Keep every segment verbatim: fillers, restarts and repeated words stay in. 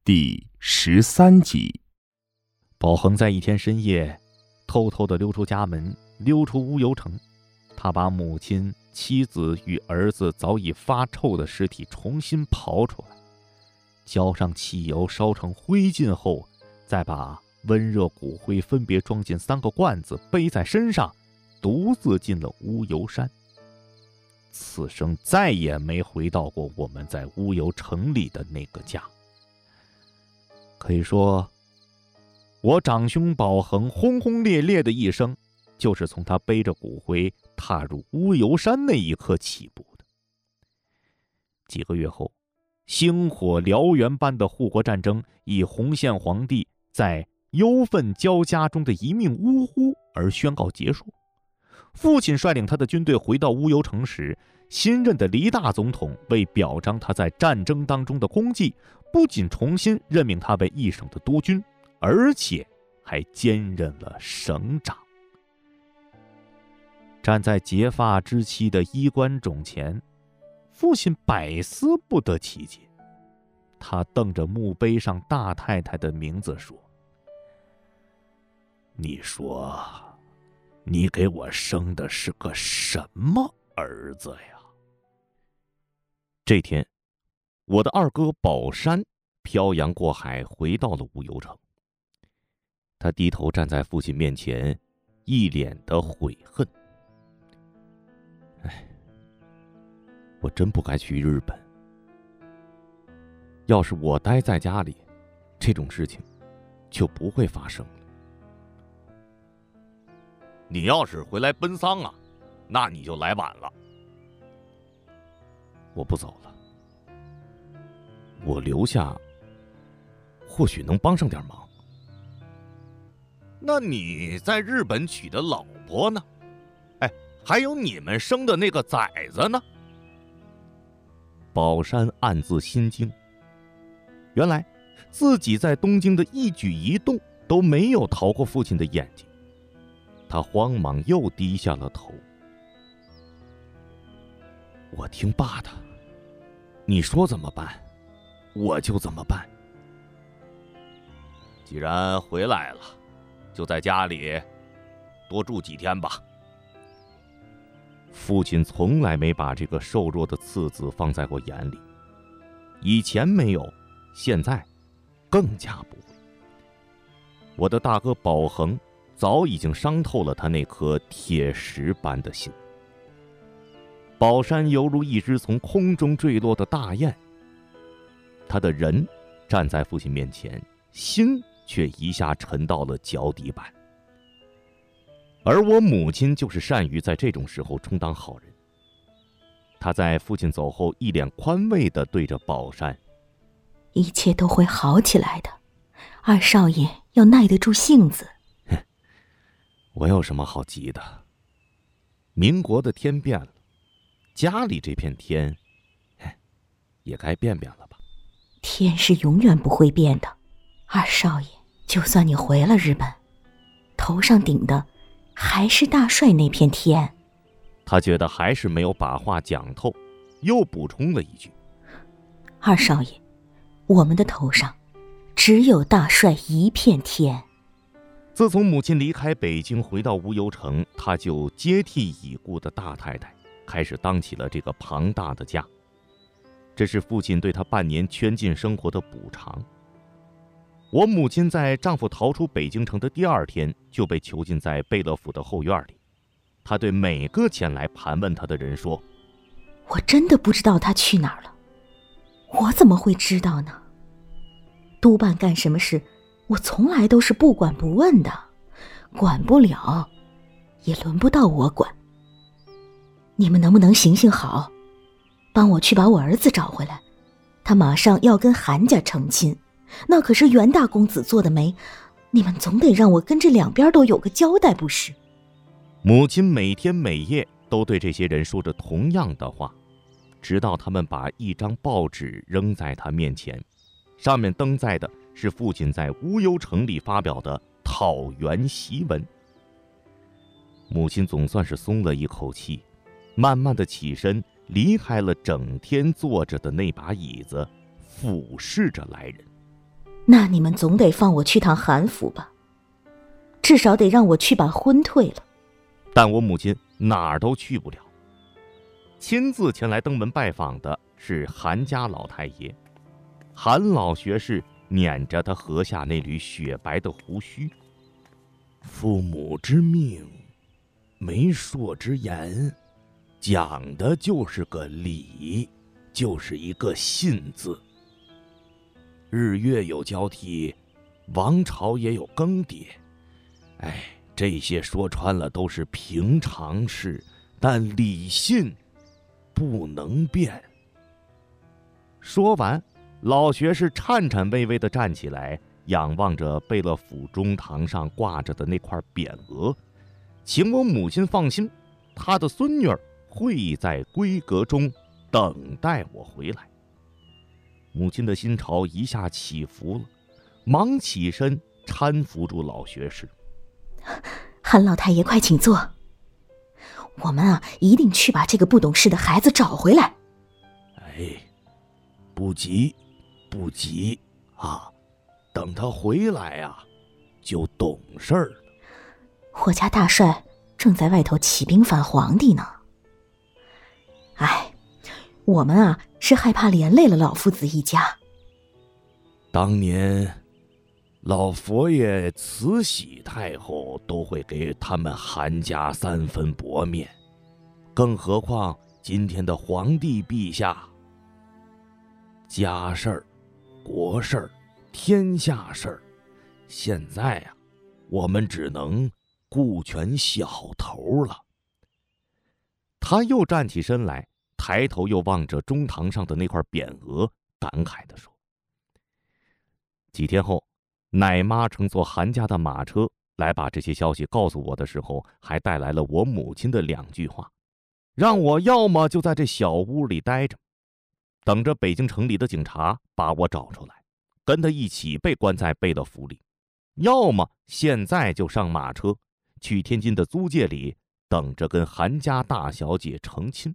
第十三集。 宝恒在一天深夜偷偷地溜出家门，溜出乌油城。他把母亲、妻子与儿子早已发臭的尸体重新刨出来，浇上汽油，烧成灰烬后，再把温热骨灰分别装进三个罐子，背在身上，独自进了乌油山。此生再也没回到过我们在乌油城里的那个家。可以说，我长兄宝恒轰轰烈烈的一生，就是从他背着骨灰踏入乌油山那一刻起步的。几个月后，星火燎原般的护国战争以洪宪皇帝在忧愤交加中的一命呜呼而宣告结束。父亲率领他的军队回到乌油城时，新任的黎大总统为表彰他在战争当中的功绩，不仅重新任命他为一省的督军，而且还兼任了省长。站在结发之期的衣冠冢前，父亲百思不得其解。他瞪着墓碑上大太太的名字说：“你说，你给我生的是个什么儿子呀？”这天，我的二哥宝山漂洋过海回到了乌油城。他低头站在父亲面前，一脸的悔恨。哎，我真不该去日本。要是我待在家里，这种事情就不会发生了。 你要是回来奔丧啊，那你就来晚了。 我不走了，我留下或许能帮上点忙。 那你在日本娶的老婆呢？哎，还有你们生的那个崽子呢？ 宝山暗自心惊，原来自己在东京的一举一动都没有逃过父亲的眼睛。他慌忙又低下了头。我听爸的，你说怎么办，我就怎么办。 既然回来了，就在家里多住几天吧。 父亲从来没把这个瘦弱的次子放在过眼里，以前没有，现在更加不会。我的大哥宝恒早已经伤透了他那颗铁石般的心。宝山犹如一只从空中坠落的大雁，他的人站在父亲面前，心却一下沉到了脚底板。而我母亲就是善于在这种时候充当好人。她在父亲走后一脸宽慰地对着宝山：“ 一切都会好起来的，二少爷要耐得住性子。” 我有什么好急的？民国的天变了，家里这片天也该变变了吧。 天是永远不会变的，二少爷，就算你回了日本，头上顶的还是大帅那片天。 他觉得还是没有把话讲透，又补充了一句：“ 二少爷，我们的头上只有大帅一片天。” 自从母亲离开北京回到乌油城，他就接替已故的大太太，开始当起了这个庞大的家。这是父亲对他半年圈禁生活的补偿。我母亲在丈夫逃出北京城的第二天就被囚禁在贝勒府的后院里。她对每个前来盘问她的人说：“ 我真的不知道他去哪儿了，我怎么会知道呢？督办干什么事，我从来都是不管不问的，管不了，也轮不到我管。你们能不能行行好，帮我去把我儿子找回来？他马上要跟韩家成亲，那可是袁大公子做的媒，你们总得让我跟这两边都有个交代不是？” 母亲每天每夜都对这些人说着同样的话，直到他们把一张报纸扔在他面前，上面登载的是父亲在乌油城里发表的讨袁檄文。母亲总算是松了一口气，慢慢的起身，离开了整天坐着的那把椅子，俯视着来人。 那你们总得放我去趟韩府吧，至少得让我去把婚退了。 但我母亲哪儿都去不了。亲自前来登门拜访的是韩家老太爷。韩老学士捻着他颌下那缕雪白的胡须， 父母之命，媒妁之言，讲的就是个礼，就是一个信字。日月有交替，王朝也有更迭，哎，这些说穿了都是平常事，但礼信不能变。 说完，老学士颤颤巍巍地站起来，仰望着贝勒府中堂上挂着的那块匾额，请我母亲放心，他的孙女儿会在闺阁中等待我回来。母亲的心潮一下起伏了，忙起身搀扶住老学士。 韩老太爷，快请坐。我们啊，一定去把这个不懂事的孩子找回来。 哎，不急，不急啊，等他回来啊，就懂事儿了。 我家大帅正在外头起兵反皇帝呢。哎，我们啊是害怕连累了老夫子一家。 当年老佛爷慈禧太后都会给他们韩家三分薄面，更何况今天的皇帝陛下。家事儿、国事儿、天下事儿，现在啊，我们只能顾全小头了。 他又站起身来，抬头又望着中堂上的那块匾额，感慨地说：几天后，奶妈乘坐韩家的马车来把这些消息告诉我的时候，还带来了我母亲的两句话，让我要么就在这小屋里待着，等着北京城里的警察把我找出来，跟他一起被关在贝勒府里，要么现在就上马车去天津的租界里等着跟韩家大小姐成亲。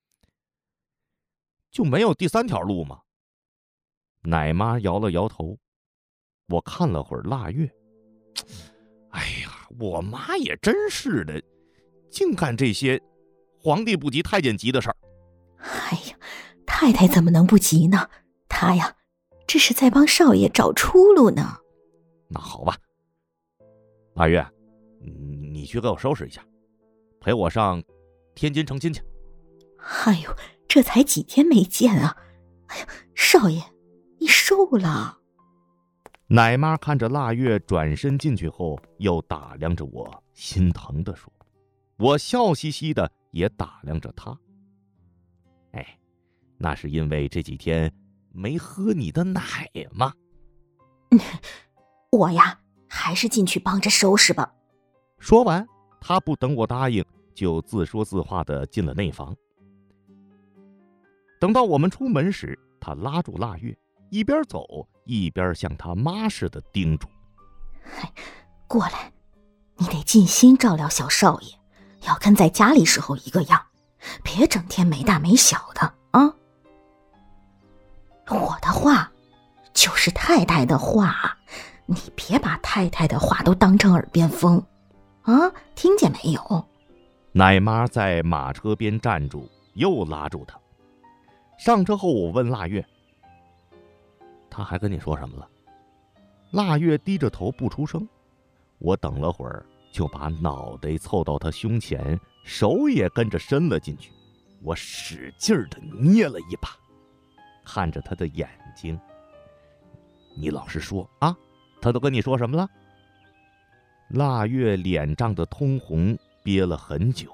就没有第三条路吗？奶妈摇了摇头。我看了会儿腊月，哎呀，我妈也真是的，净干这些皇帝不急太监急的事儿。 哎呀，太太怎么能不急呢？她呀，这是在帮少爷找出路呢。 那好吧，腊月，你去给我收拾一下，陪我上天津成亲去。 哎呦，这才几天没见啊！哎呀，少爷，你瘦了。 奶妈看着腊月转身进去后，又打量着我，心疼地说。我笑嘻嘻的也打量着她。哎，那是因为这几天没喝你的奶吗？ 我呀，还是进去帮着收拾吧。 说完，她不等我答应，就自说自话的进了内房。等到我们出门时，她拉住腊月，一边走一边像他妈似的叮嘱： 过来，你得尽心照料小少爷，要跟在家里时候一个样，别整天没大没小的啊。我的话就是太太的话，你别把太太的话都当成耳边风啊，听见没有？ 奶妈在马车边站住，又拉住他。上车后，我问腊月：他还跟你说什么了？腊月低着头不出声。我等了会儿，就把脑袋凑到他胸前，手也跟着伸了进去。我使劲的捏了一把，看着他的眼睛：你老实说啊，他都跟你说什么了？腊月脸涨得通红，憋了很久。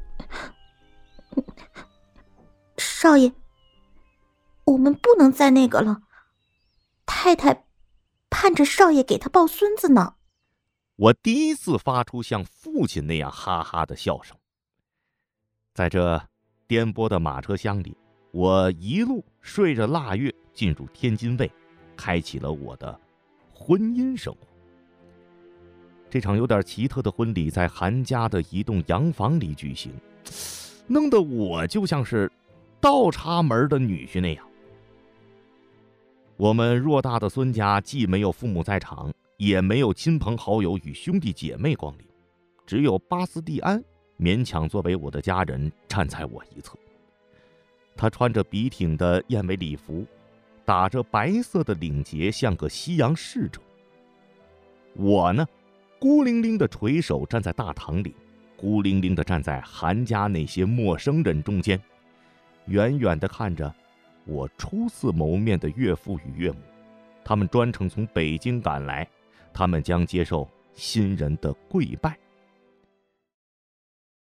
少爷，我们不能再那个了，太太盼着少爷给他抱孙子呢。 我第一次发出像父亲那样哈哈的笑声。在这颠簸的马车厢里，我一路睡着腊月进入天津卫，开启了我的婚姻生活。这场有点奇特的婚礼在韩家的一栋洋房里举行，弄得我就像是倒插门的女婿那样。 我们偌大的孙家既没有父母在场，也没有亲朋好友与兄弟姐妹光临，只有巴斯蒂安勉强作为我的家人站在我一侧。他穿着笔挺的燕尾礼服，打着白色的领结，像个西洋使者。我呢，孤零零的垂手站在大堂里，孤零零的站在韩家那些陌生人中间，远远的看着我初次谋面的岳父与岳母。他们专程从北京赶来，他们将接受新人的跪拜。